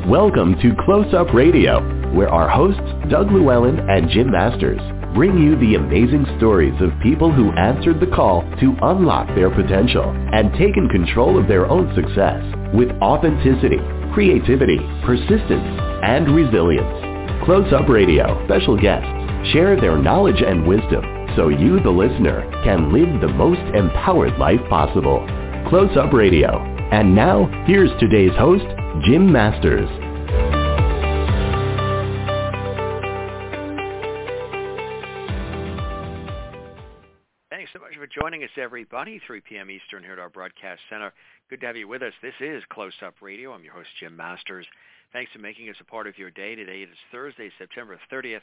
Welcome to Close Up Radio, where our hosts, Doug Llewellyn and Jim Masters, bring you the amazing stories of people who answered the call to unlock their potential and taken control of their own success with authenticity, creativity, persistence, and resilience. Close Up Radio special guests share their knowledge and wisdom so you, the listener, can live the most empowered life possible. Close Up Radio. And now, here's today's host, Jim Masters. Thanks so much for joining us, everybody. 3 p.m. Eastern here at our broadcast center. Good to have you with us. This is Close Up Radio. I'm your host, Jim Masters. Thanks for making us a part of your day. Today it is Thursday, September 30th,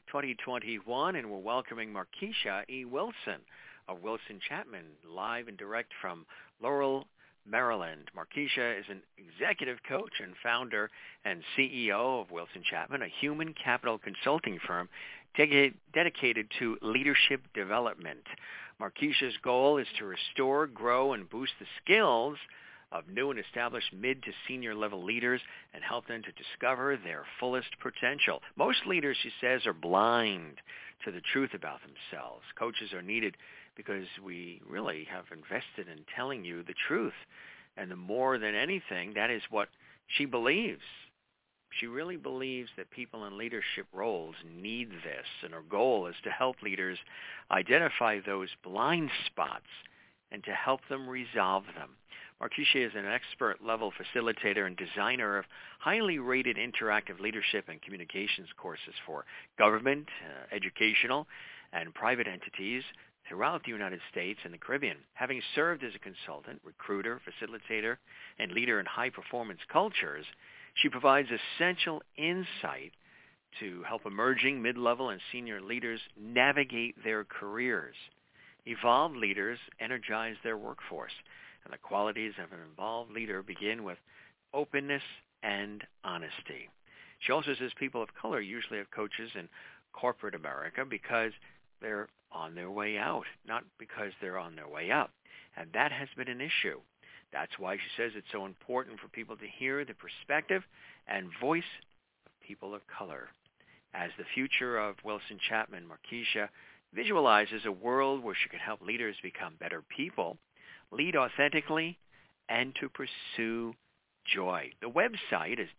2021, and we're welcoming Markeisha E. Wilson of Wilson Chapman, live and direct from Laurel, Maryland. Markeisha is an executive coach and founder and CEO of Wilson Chapman, a human capital consulting firm dedicated to leadership development. Markeisha's goal is to restore, grow, and boost the skills of new and established mid to senior level leaders and help them to discover their fullest potential. Most leaders, she says, are blind to the truth about themselves. Coaches are needed because we really have invested in telling you the truth. And the more than anything, that is what she believes. She really believes that people in leadership roles need this, and her goal is to help leaders identify those blind spots and to help them resolve them. Markeisha is an expert-level facilitator and designer of highly rated interactive leadership and communications courses for government, educational, and private entities throughout the United States and the Caribbean. Having served as a consultant, recruiter, facilitator, and leader in high-performance cultures, she provides essential insight to help emerging mid-level and senior leaders navigate their careers. Evolved leaders energize their workforce, and the qualities of an involved leader begin with openness and honesty. She also says people of color usually have coaches in corporate America because they're on their way out, not because they're on their way up. And that has been an issue. That's why she says it's so important for people to hear the perspective and voice of people of color. As the future of Wilson Chapman, Markeisha visualizes a world where she can help leaders become better people, lead authentically, and to pursue joy. The website is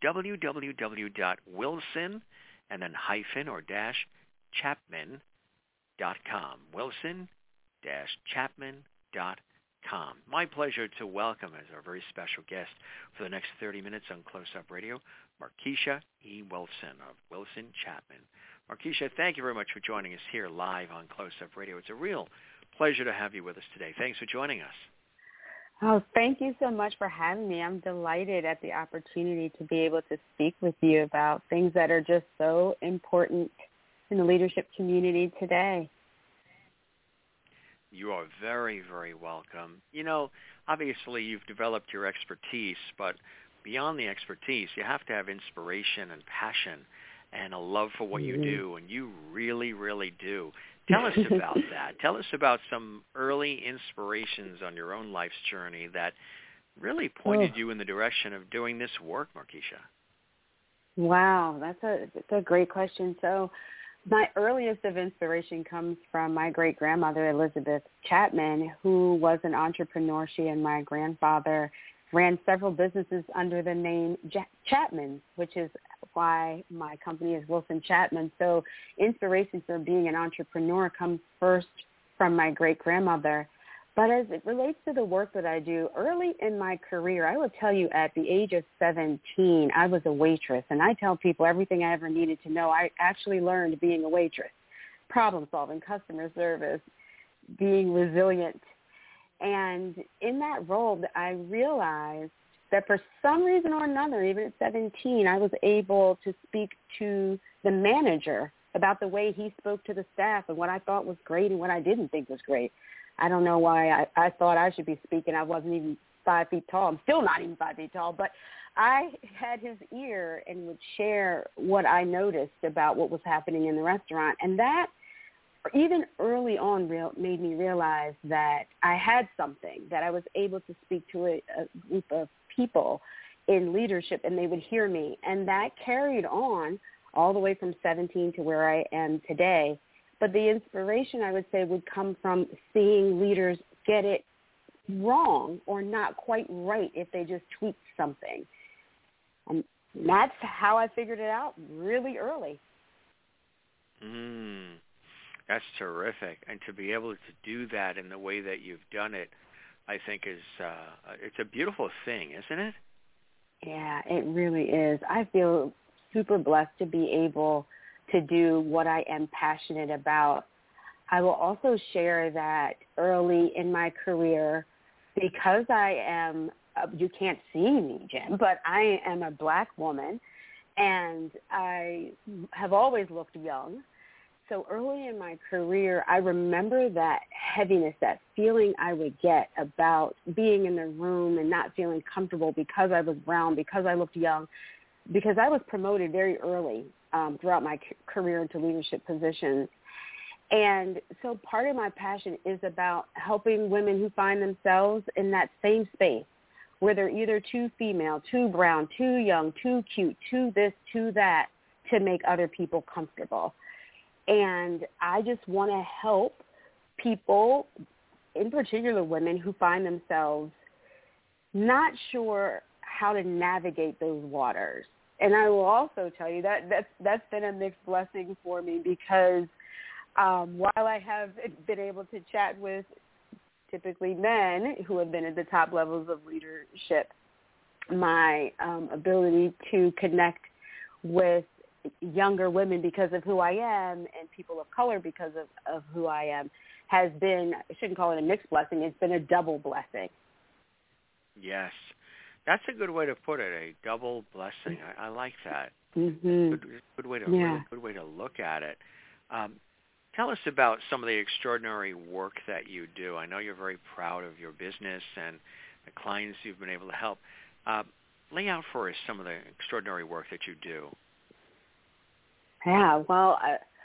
www.wilson and then hyphen or dash Chapman.com. Wilson-Chapman.com. My pleasure to welcome as our very special guest for the next 30 minutes on Close Up Radio, Markeisha E. Wilson of Wilson Chapman. Markeisha, thank you very much for joining us here live on Close Up Radio. It's a real pleasure to have you with us today. Thanks for joining us. Oh, thank you so much for having me. I'm delighted at the opportunity to be able to speak with you about things that are just so important in the leadership community today. You are very, very welcome. You know, obviously you've developed your expertise, but beyond the expertise, you have to have inspiration and passion and a love for what you do, and you really, really do. Tell us about that. Tell us about some early inspirations on your own life's journey that really pointed you in the direction of doing this work, Markeisha. Wow, that's a great question. So my earliest of inspiration comes from my great-grandmother, Elizabeth Chapman, who was an entrepreneur. She and my grandfather ran several businesses under the name Chapman, which is why my company is Wilson Chapman. So inspiration for being an entrepreneur comes first from my great-grandmother. But as it relates to the work that I do, early in my career, I will tell you at the age of 17, I was a waitress. And I tell people everything I ever needed to know. I actually learned being a waitress, problem solving, customer service, being resilient. And in that role, I realized that for some reason or another, even at 17, I was able to speak to the manager about the way he spoke to the staff and what I thought was great and what I didn't think was great. I don't know why I thought I should be speaking. I wasn't even 5 feet tall. I'm still not even 5 feet tall, but I had his ear and would share what I noticed about what was happening in the restaurant. And that, even early on, made me realize that I had something, that I was able to speak to a group of people in leadership, and they would hear me. And that carried on all the way from 17 to where I am today. But the inspiration, I would say, would come from seeing leaders get it wrong or not quite right if they just tweaked something. And that's how I figured it out really early. That's terrific. And to be able to do that in the way that you've done it, I think is it's a beautiful thing, isn't it? Yeah, it really is. I feel super blessed to be able to do what I am passionate about. I will also share that early in my career, because I am, you can't see me, Jim, but I am a Black woman, and I have always looked young. So early in my career, I remember that heaviness, that feeling I would get about being in the room and not feeling comfortable because I was brown, because I looked young, because I was promoted very early throughout my career into leadership positions. And so part of my passion is about helping women who find themselves in that same space where they're either too female, too brown, too young, too cute, too this, too that, to make other people comfortable. And I just want to help people, in particular women, who find themselves not sure how to navigate those waters. And I will also tell you that that's been a mixed blessing for me, because while I have been able to chat with typically men who have been at the top levels of leadership, my ability to connect with younger women because of who I am and people of color because of who I am has been, I shouldn't call it a mixed blessing, it's been a double blessing. Yes. That's a good way to put it, a double blessing. I like that. Mm-hmm. Good way to really good way to look at it. Tell us about some of the extraordinary work that you do. I know you're very proud of your business and the clients you've been able to help. Lay out for us some of the extraordinary work that you do. Yeah, well,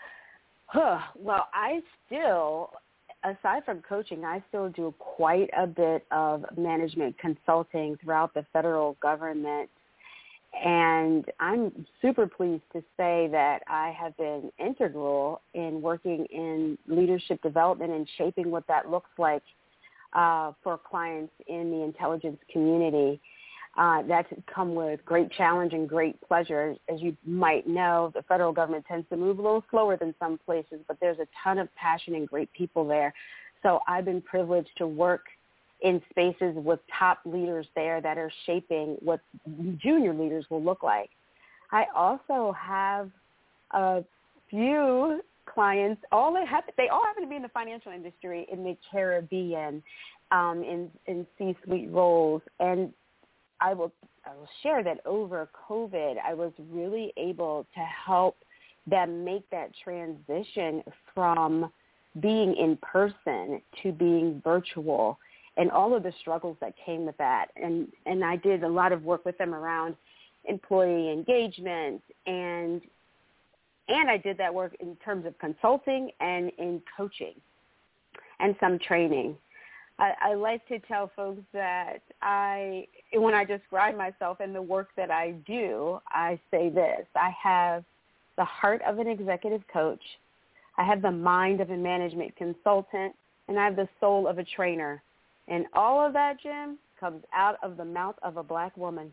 I still, aside from coaching, I still do quite a bit of management consulting throughout the federal government. And I'm super pleased to say that I have been integral in working in leadership development and shaping what that looks like for clients in the intelligence community. That's come with great challenge and great pleasure. As you might know, the federal government tends to move a little slower than some places, but there's a ton of passion and great people there. So I've been privileged to work in spaces with top leaders there that are shaping what junior leaders will look like. I also have a few clients, they all happen to be in the financial industry in the Caribbean, in C-suite roles. And I will share that over COVID, I was really able to help them make that transition from being in person to being virtual, and all of the struggles that came with that. And I did a lot of work with them around employee engagement, and I did that work in terms of consulting and in coaching and some training. I like to tell folks that when I describe myself and the work that I do, I say this: I have the heart of an executive coach, I have the mind of a management consultant, and I have the soul of a trainer. And all of that, Jim, comes out of the mouth of a Black woman.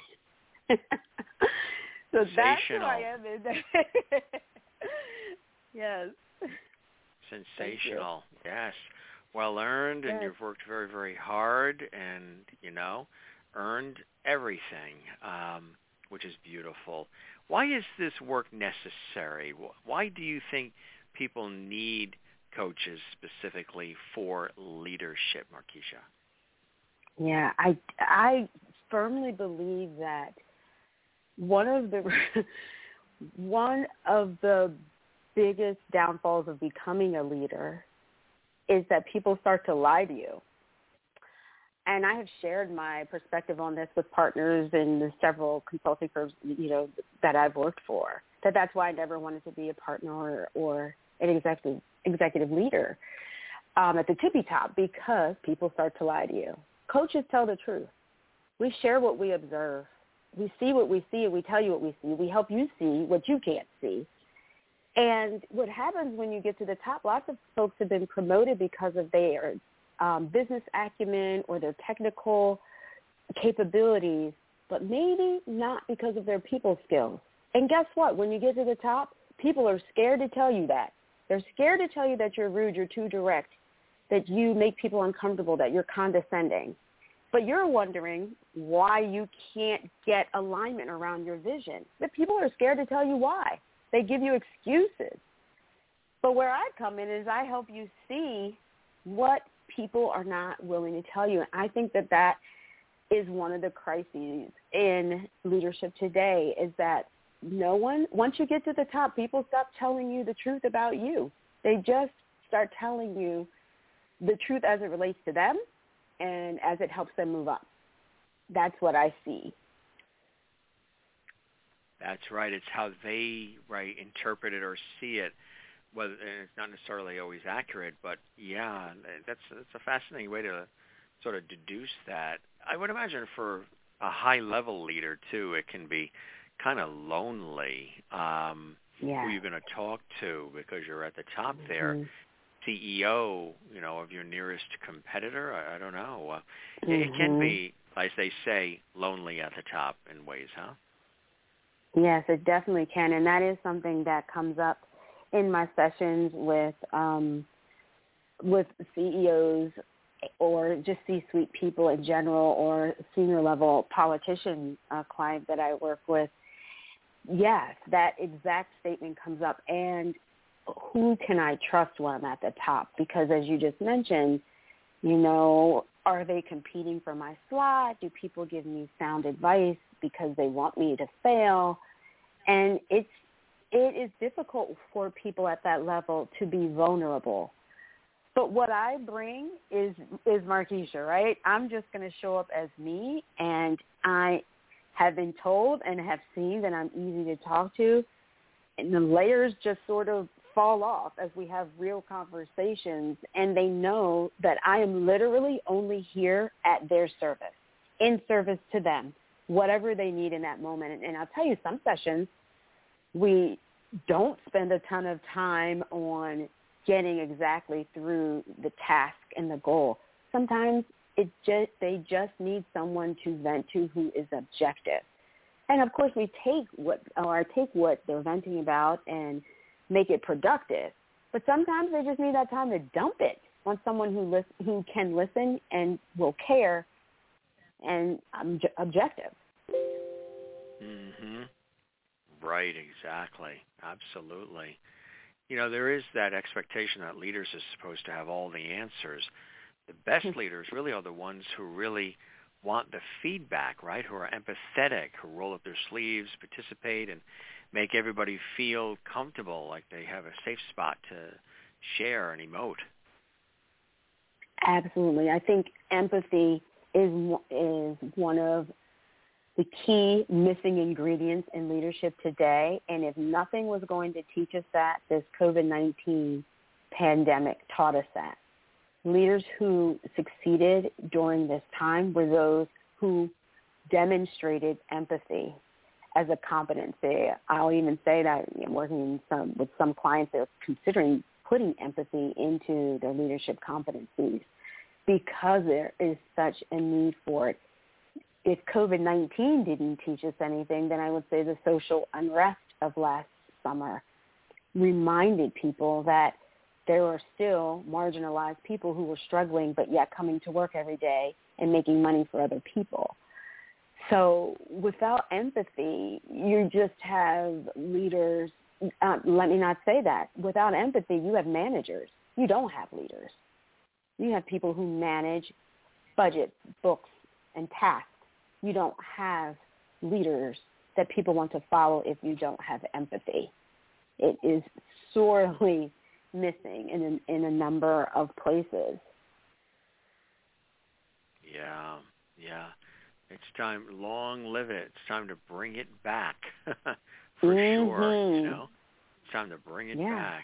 So that's who I am. Yes. Sensational. Yes. Well earned, and you've worked very, very hard and, earned everything, which is beautiful. Why is this work necessary? Why do you think people need coaches specifically for leadership, Markeisha? Yeah, I firmly believe that one of the biggest downfalls of becoming a leader is that people start to lie to you. And I have shared my perspective on this with partners in the several consulting firms, that I've worked for. That's why I never wanted to be a partner or an executive leader at the tippy top, because people start to lie to you. Coaches tell the truth. We share what we observe. we see what we see and we tell you what we see. We help you see what you can't see. And what happens when you get to the top, lots of folks have been promoted because of their business acumen or their technical capabilities, but maybe not because of their people skills. And guess what? When you get to the top, people are scared to tell you that. They're scared to tell you that you're rude, you're too direct, that you make people uncomfortable, that you're condescending. But you're wondering why you can't get alignment around your vision. But people are scared to tell you why. They give you excuses. But where I come in is I help you see what people are not willing to tell you. And I think that that is one of the crises in leadership today, is that no one, once you get to the top, people stop telling you the truth about you. They just start telling you the truth as it relates to them and as it helps them move up. That's what I see. That's right. It's how they interpret it or see it. Whether, and it's not necessarily always accurate, but yeah, that's a fascinating way to sort of deduce that. I would imagine for a high-level leader too, it can be kind of lonely. Who you're going to talk to because you're at the top there. CEO, of your nearest competitor. I don't know. It can be, as they say, lonely at the top in ways, huh? Yes, it definitely can, and that is something that comes up in my sessions with CEOs or just C-suite people in general, or senior level politician clients that I work with. Yes, that exact statement comes up. And who can I trust when I'm at the top? Because as you just mentioned, are they competing for my slot? Do people give me sound advice because they want me to fail? And it is difficult for people at that level to be vulnerable. But what I bring is Markeisha, right? I'm just going to show up as me, and I have been told and have seen that I'm easy to talk to, and the layers just sort of fall off as we have real conversations, and they know that I am literally only here at their service, in service to them, whatever they need in that moment. And I'll tell you, some sessions we don't spend a ton of time on getting exactly through the task and the goal. Sometimes they just need someone to vent to who is objective. And of course, we take what they're venting about and make it productive. But sometimes they just need that time to dump it on someone who can listen and will care and objective. Mm-hmm. Right, exactly. Absolutely. There is that expectation that leaders are supposed to have all the answers. The best leaders really are the ones who really want the feedback, right? Who are empathetic, who roll up their sleeves, participate, and make everybody feel comfortable, like they have a safe spot to share and emote. Absolutely. I think empathy is one of the key missing ingredients in leadership today. And if nothing was going to teach us that, this COVID-19 pandemic taught us that. Leaders who succeeded during this time were those who demonstrated empathy as a competency. I'll even say that working with some clients, they're considering putting empathy into their leadership competencies because there is such a need for it. If COVID-19 didn't teach us anything, then I would say the social unrest of last summer reminded people that there are still marginalized people who were struggling but yet coming to work every day and making money for other people. So without empathy, you just have leaders. Let me not say that. Without empathy, you have managers. You don't have leaders. You have people who manage budgets, books, and tasks. You don't have leaders that people want to follow if you don't have empathy. It is sorely missing in a number of places. Yeah. It's time, long live it. It's time to bring it back, for sure, It's time to bring it back.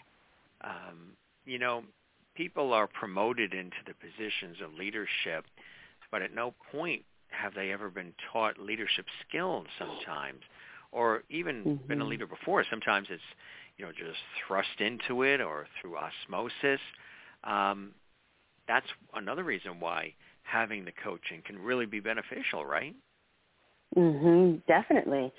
People are promoted into the positions of leadership, but at no point have they ever been taught leadership skills sometimes, or even been a leader before? Sometimes it's, just thrust into it or through osmosis. That's another reason why having the coaching can really be beneficial, right? Definitely.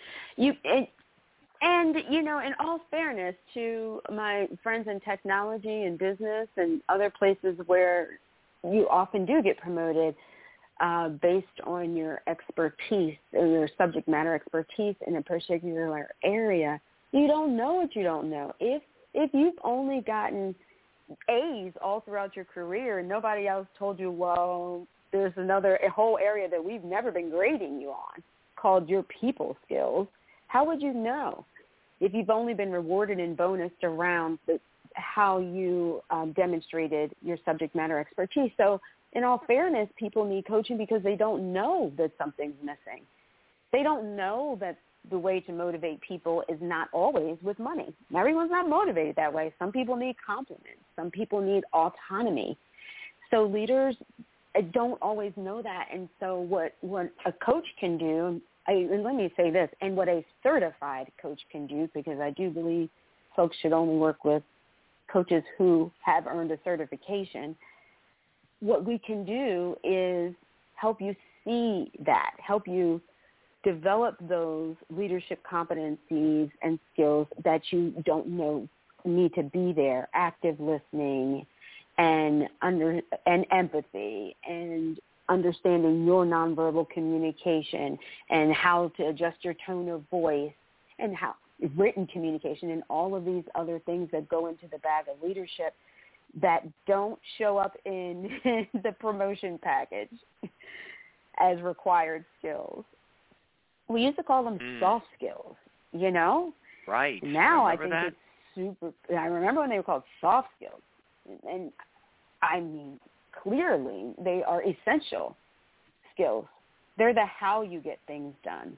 And in all fairness to my friends in technology and business and other places where you often do get promoted based on your expertise or your subject matter expertise in a particular area, you don't know what you don't know. If you've only gotten A's all throughout your career and nobody else told you, well, there's a whole area that we've never been grading you on called your people skills, how would you know if you've only been rewarded and bonused around how you demonstrated your subject matter expertise? So in all fairness, people need coaching because they don't know that something's missing. They don't know that the way to motivate people is not always with money. Everyone's not motivated that way. Some people need compliments. Some people need autonomy. So leaders don't always know that. And so what a coach can do, and let me say this, and what a certified coach can do, because I do believe folks should only work with coaches who have earned a certification, what we can do is help you see that, help you develop those leadership competencies and skills that you don't know need to be there, active listening and empathy and understanding your nonverbal communication and how to adjust your tone of voice and how written communication and all of these other things that go into the bag of leadership that don't show up in the promotion package as required skills. We used to call them soft skills, Right. Now I think that? it's super. I remember when they were called soft skills. And I mean, clearly they are essential skills. They're the how you get things done.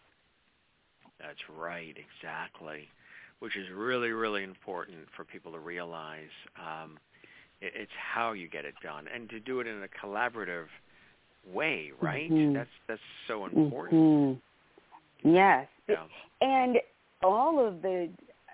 That's right, exactly, which is really, really important for people to realize. It's how you get it done, and to do it in a collaborative way, right? That's so important. Yes. Yeah. And all of the,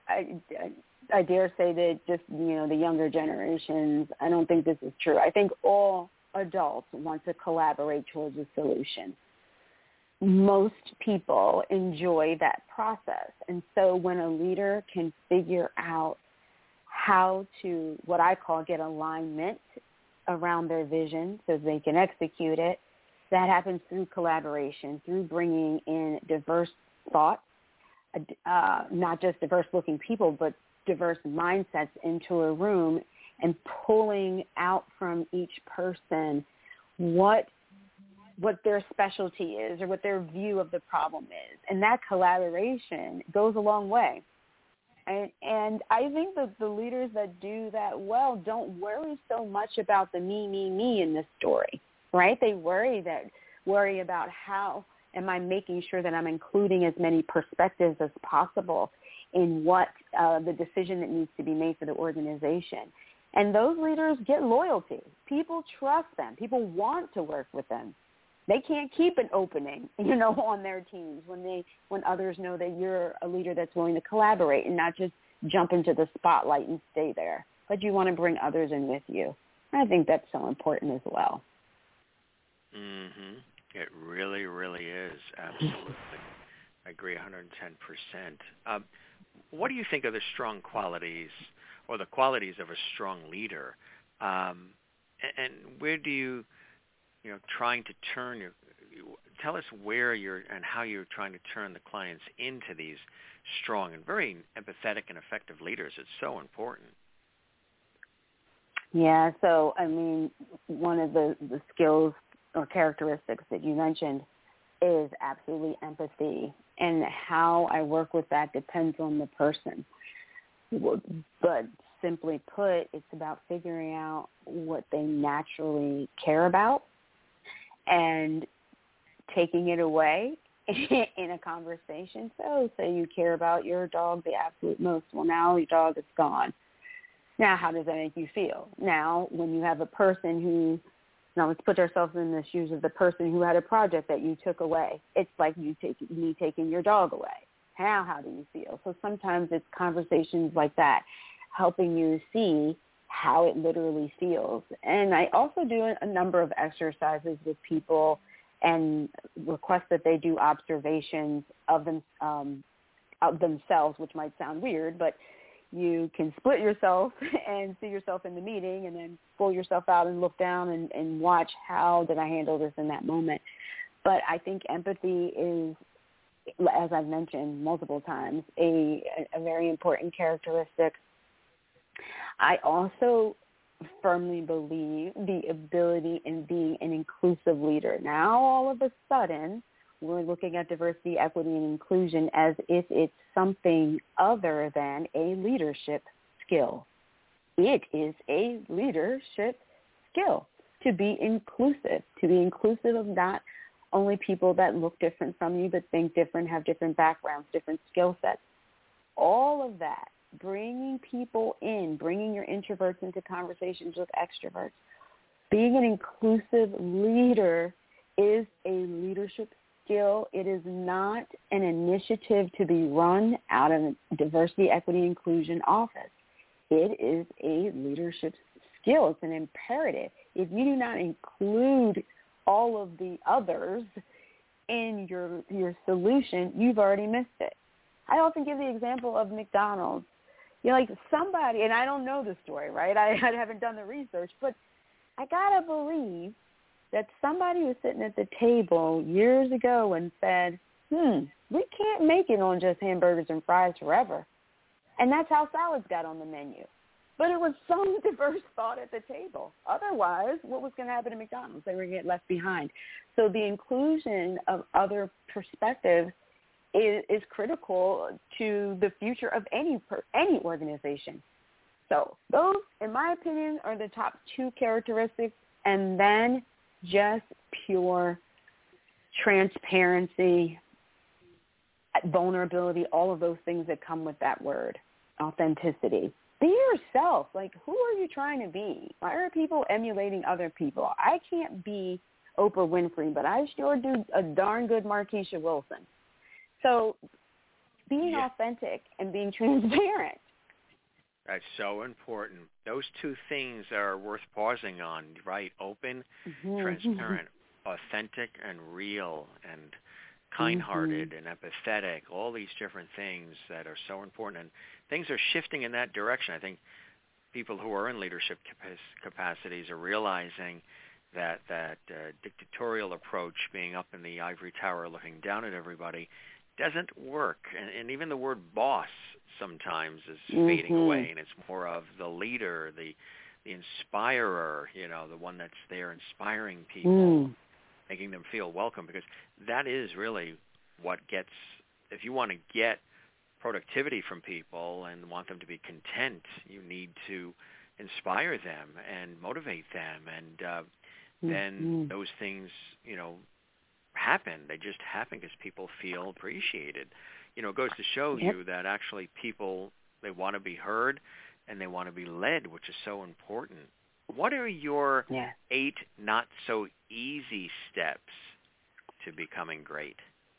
I dare say that just, the younger generations, I don't think this is true. I think all adults want to collaborate towards a solution. Most people enjoy that process. And so when a leader can figure out how to, what I call, get alignment around their vision so they can execute it, that happens through collaboration, through bringing in diverse thoughts, not just diverse-looking people, but diverse mindsets into a room and pulling out from each person what their specialty is or what their view of the problem is. And that collaboration goes a long way. And I think that the leaders that do that well don't worry so much about the me in this story, right? They worry about how am I making sure that I'm including as many perspectives as possible in what the decision that needs to be made for the organization. And those leaders get loyalty. People trust them. People want to work with them. They can't keep an opening, on their teams when others know that you're a leader that's willing to collaborate and not just jump into the spotlight and stay there, but you want to bring others in with you. I think that's so important as well. It really, really is. Absolutely. I agree 110%. What do you think are the strong qualities or the qualities of a strong leader? And where do you, trying to tell us where and how you're trying to turn the clients into these strong and very empathetic and effective leaders. It's so important. Yeah, so, one of the skills or characteristics that you mentioned is absolutely empathy. And how I work with that depends on the person. But simply put, it's about figuring out what they naturally care about and taking it away in a conversation. So say you care about your dog the absolute most. Well, now your dog is gone. Now, how does that make you feel? Now, when you have a person who Now let's put ourselves in the shoes of the person who had a project that you took away. It's like me taking your dog away. How do you feel? So sometimes it's conversations like that, helping you see how it literally feels. And I also do a number of exercises with people and request that they do observations of themselves, which might sound weird, but you can split yourself and see yourself in the meeting and then pull yourself out and look down and watch how did I handle this in that moment. But I think empathy is, as I've mentioned multiple times, a very important characteristic. I also firmly believe the ability in being an inclusive leader. Now, all of a sudden, we're looking at diversity, equity, and inclusion as if it's something other than a leadership skill. It is a leadership skill to be inclusive of not only people that look different from you, but think different, have different backgrounds, different skill sets. All of that, bringing people in, bringing your introverts into conversations with extroverts. Being an inclusive leader is a leadership skill. It is not an initiative to be run out of a diversity, equity, inclusion office. It is a leadership skill. It's an imperative. If you do not include all of the others in your solution, you've already missed it. I often give the example of McDonald's. Like somebody, and I don't know the story, right? I haven't done the research, but I got to believe that somebody was sitting at the table years ago and said, we can't make it on just hamburgers and fries forever. And that's how salads got on the menu. But it was some diverse thought at the table. Otherwise, what was going to happen to McDonald's? They were going to get left behind. So the inclusion of other perspectives is critical to the future of any organization. So those, in my opinion, are the top two characteristics, and then just pure transparency, vulnerability, all of those things that come with that word, authenticity. Be yourself. Like, who are you trying to be? Why are people emulating other people? I can't be Oprah Winfrey, but I sure do a darn good Markeisha Wilson. So being authentic and being transparent. That's so important. Those two things are worth pausing on, right? Open, transparent, authentic, and real, and kind-hearted and empathetic, all these different things that are so important. And things are shifting in that direction. I think people who are in leadership capacities are realizing that dictatorial approach, being up in the ivory tower looking down at everybody, doesn't work. And even the word boss sometimes is fading away, and it's more of the leader, the inspirer, the one that's there inspiring people, making them feel welcome, because that is really what gets, if you want to get productivity from people and want them to be content, you need to inspire them and motivate them, and then those things, happen. They just happen because people feel appreciated. It goes to show you that actually people, they want to be heard and they want to be led, which is so important. What are your 8 not-so-easy steps to becoming great?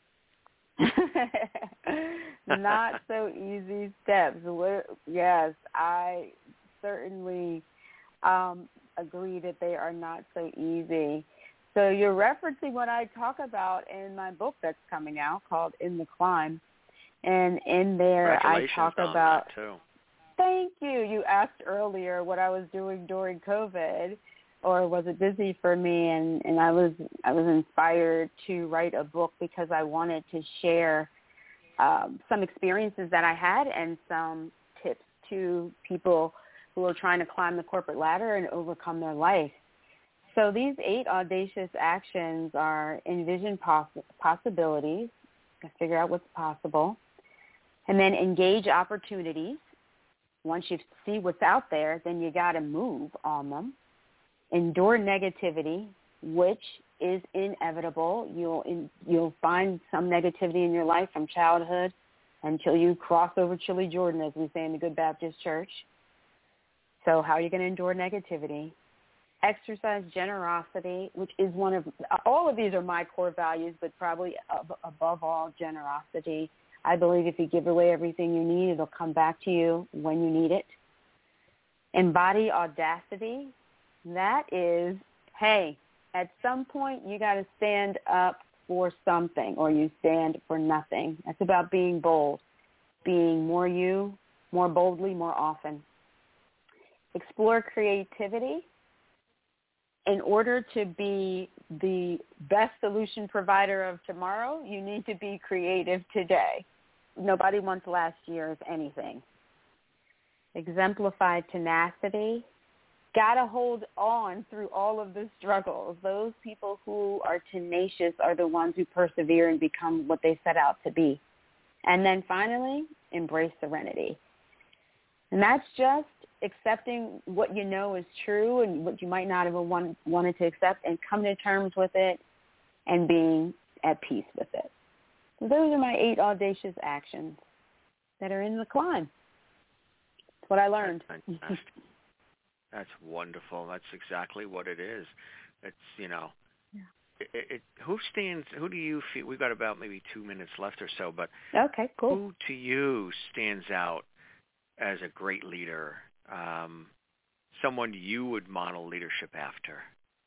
Not so easy steps. Yes, I certainly agree that they are not so easy. So you're referencing what I talk about in my book that's coming out called In the Climb. And in there I talk about... That too. Thank you. You asked earlier what I was doing during COVID, or was it busy for me? And I was inspired to write a book because I wanted to share some experiences that I had and some tips to people who are trying to climb the corporate ladder and overcome their life. So these 8 audacious actions are envision possibilities, figure out what's possible, and then engage opportunities. Once you see what's out there, then you got to move on them. Endure negativity, which is inevitable. You'll find some negativity in your life from childhood until you cross over Chili Jordan, as we say in the Good Baptist Church. So how are you going to endure negativity? exercise generosity, which is one of, all of these are my core values, but probably above all, generosity. I believe if you give away everything you need, it'll come back to you when you need it. Embody audacity. That is, hey, at some point you got to stand up for something or you stand for nothing. That's about being bold, being more you, more boldly, more often. Explore creativity. In order to be the best solution provider of tomorrow, you need to be creative today. Nobody wants last year's anything. Exemplify tenacity. Got to hold on through all of the struggles. Those people who are tenacious are the ones who persevere and become what they set out to be. And then finally, embrace serenity. And that's just accepting what you know is true and what you might not have wanted to accept and coming to terms with it and being at peace with it. So those are my 8 audacious actions that are in the climb. That's what I learned. That's wonderful. That's exactly what it is. It's, who do you feel, we've got about maybe 2 minutes left or so, but okay, cool. Who to you stands out as a great leader? Someone you would model leadership after?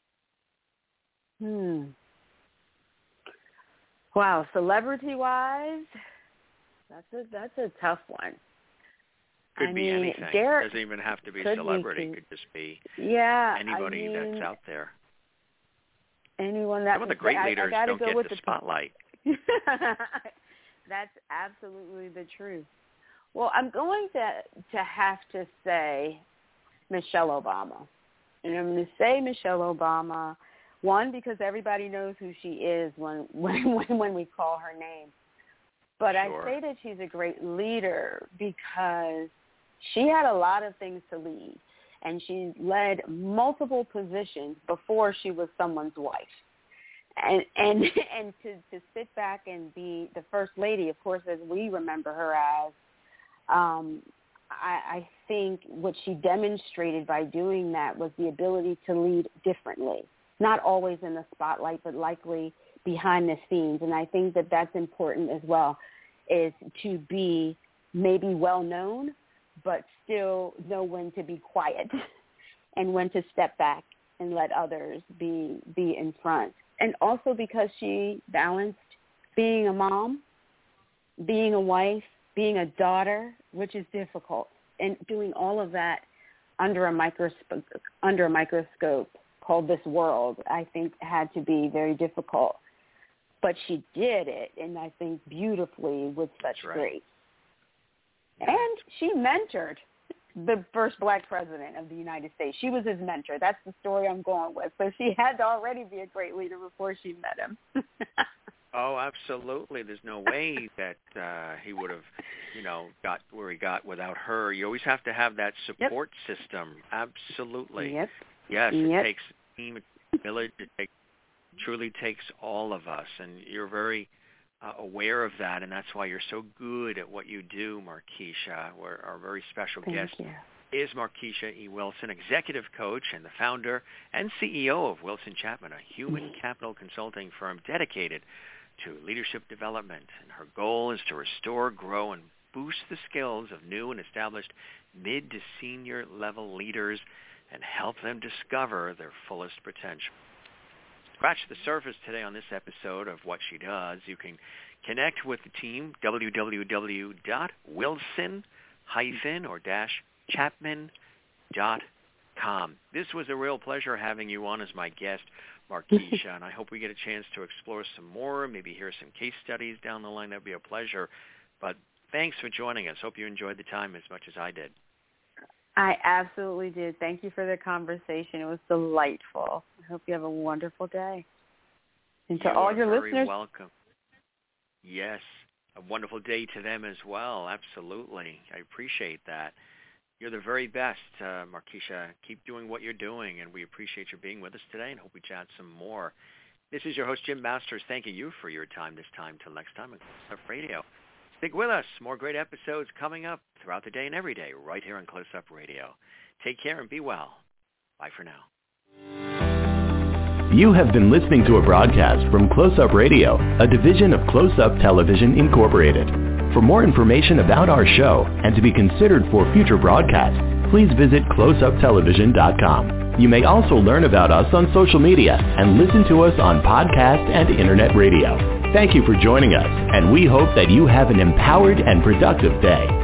Wow, celebrity-wise, that's a tough one. Could be anything. It doesn't even have to be celebrity. It could just be anybody that's out there. Anyone that some of the great leaders don't get the spotlight. That's absolutely the truth. Well, I'm going to have to say Michelle Obama. And I'm going to say Michelle Obama, one, because everybody knows who she is when we call her name. But sure. I say that she's a great leader because she had a lot of things to lead. And she led multiple positions before she was someone's wife. And to sit back and be the first lady, of course, as we remember her as, I think what she demonstrated by doing that was the ability to lead differently, not always in the spotlight, but likely behind the scenes. And I think that that's important as well, is to be maybe well known, but still know when to be quiet and when to step back and let others be in front. And also because she balanced being a mom, being a wife, being a daughter, which is difficult, and doing all of that under a microscope called this world, I think had to be very difficult. But she did it, and I think beautifully with such grace. And she mentored the first black president of the United States. She was his mentor. That's the story I'm going with. So she had to already be a great leader before she met him. Oh, absolutely. There's no way that he would have, got where he got without her. You always have to have that support system. Absolutely. Yep. Yes, it takes a team, a village. It truly takes all of us, and you're very aware of that, and that's why you're so good at what you do, Markeisha. Our very special guest is Markeisha E. Wilson, executive coach and the founder and CEO of Wilson Chapman, a human capital consulting firm dedicated to leadership development. And her goal is to restore, grow, and boost the skills of new and established mid to senior level leaders and help them discover their fullest potential. Scratch the surface today on this episode of what she does. You can connect with the team, www.wilson-chapman.com. This was a real pleasure having you on as my guest, Markeisha, and I hope we get a chance to explore some more, maybe hear some case studies down the line. That would be a pleasure. But thanks for joining us. Hope you enjoyed the time as much as I did. I absolutely did. Thank you for the conversation. It was delightful. I hope you have a wonderful day. And to all your listeners, very welcome. Yes, a wonderful day to them as well. Absolutely. I appreciate that. You're the very best, Markeisha. Keep doing what you're doing, and we appreciate you being with us today and hope we chat some more. This is your host, Jim Masters, thanking you for your time this time. Till next time on Close Up Radio. Stick with us. More great episodes coming up throughout the day and every day right here on Close Up Radio. Take care and be well. Bye for now. You have been listening to a broadcast from Close-Up Radio, a division of Close-Up Television Incorporated. For more information about our show and to be considered for future broadcasts, please visit closeuptelevision.com. You may also learn about us on social media and listen to us on podcast and internet radio. Thank you for joining us, and we hope that you have an empowered and productive day.